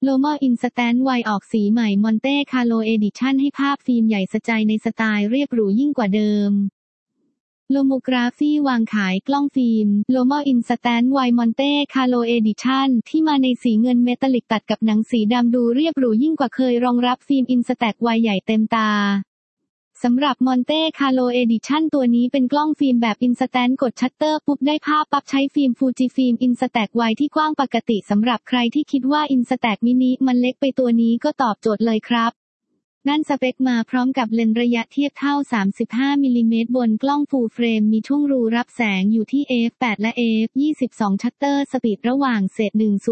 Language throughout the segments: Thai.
โลโมอินสแตนต์ไวออกสีใหม่มอนเต้คาร์โลเอดิชั่นให้ภาพฟิล์มใหญ่สะใจในสไตล์เรียบหรูยิ่งกว่าเดิมโลโมกราฟีวางขายกล้องฟิล์มโลโมอินสแตนต์ไวมอนเต้คาร์โลเอดิชั่นที่มาในสีเงินเมทัลลิกตัดกับหนังสีดำดูเรียบหรูยิ่งกว่าเคยรองรับฟิล์มอินสแตกไวใหญ่เต็มตาสำหรับมอนเต้คาร์โลเอดิชั่นตัวนี้เป็นกล้องฟิล์มแบบอินสแตนต์กดชัตเตอร์ปุ๊บได้ภาพปั๊บใช้ฟิล์มฟูจิฟิล์มอินสแตกไวที่กว้างปกติสำหรับใครที่คิดว่าอินสแตกมินิมันเล็กไปตัวนี้ก็ตอบโจทย์เลยครับนั่นสเปคมาพร้อมกับเลนส์ระยะเทียบเท่า35มิลลิเมตรบนกล้องฟูลเฟรมมีช่วงรูรับแสงอยู่ที่ f8 และ f22 ชัตเตอร์สปีดระหว่างเศษ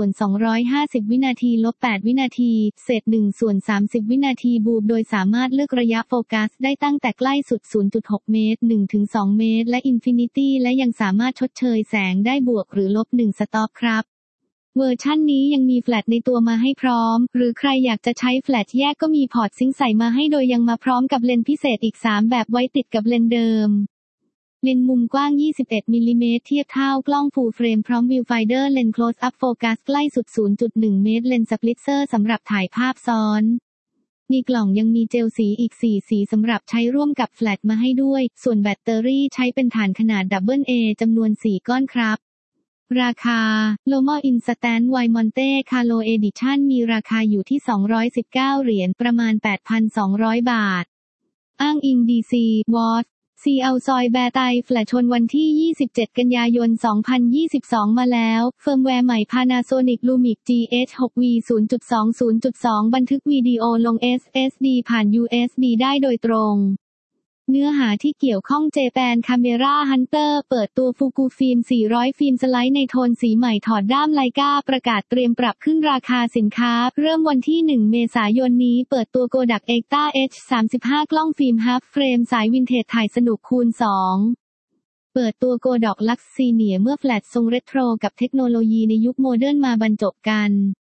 1/250วินาทีลบ8วินาทีเศษ1/30วินาทีบูมโดยสามารถเลือกระยะโฟกัสได้ตั้งแต่ใกล้สุด 0.6 เมตร 1-2 เมตรและอินฟินิตี้และยังสามารถชดเชยแสงได้บวกหรือลบ1สต็อปครับเวอร์ชั่นนี้ยังมีแฟลชในตัวมาให้พร้อมหรือใครอยากจะใช้แฟลชแยกก็มีพอร์ตซิงค์ใส่มาให้โดยยังมาพร้อมกับเลนส์พิเศษอีก3แบบไว้ติดกับเลนส์เดิมเลนส์มุมกว้าง21มิลลิเมตรเทียบเท่ากล้องฟูลเฟรมพร้อมวิวไฟเดอร์เลนส์ close up focus ใกล้สุด 0.1 เมตรเลนส์สปลิตเซอร์สำหรับถ่ายภาพซ้อนในกล่องยังมีเจลสีอีก4สีสำหรับใช้ร่วมกับแฟลชมาให้ด้วยส่วนแบตเตอรี่ใช้เป็นถ่านขนาด AA จำนวน4ก้อนครับราคาโลโมอินสแตนต์ไวมอนเต้คาร์โลเอดิชั่นมีราคาอยู่ที่219เหรียญประมาณ 8,200 บาทอ้างอิง DC Watch ซีเอาซอยแบร์ไตแฟลชชนวันที่27กันยายน2022มาแล้วเฟิร์มแวร์ใหม่ Panasonic Lumix GH6V 0.2 บันทึกวิดีโอลง SSD ผ่าน USB ได้โดยตรงเนื้อหาที่เกี่ยวข้องเจแปนคาเมร่าฮันเตอร์เปิดตัวฟูกุฟิล์ม400ฟิล์มสไลด์ในโทนสีใหม่ถอดด้ามไลกาประกาศเตรียมปรับขึ้นราคาสินค้าเริ่มวันที่1เมษายนนี้เปิดตัวโกดักเอ็กต้า H35 กล้องฟิล์มฮับเฟรมสายวินเทจถ่ายสนุกคูณ2เปิดตัวโกดักลักซ์ซีเนียเมื่อแฟลชทรงเรโทรกับเทคโนโลยีในยุคโมเดิร์นมาบรรจบกัน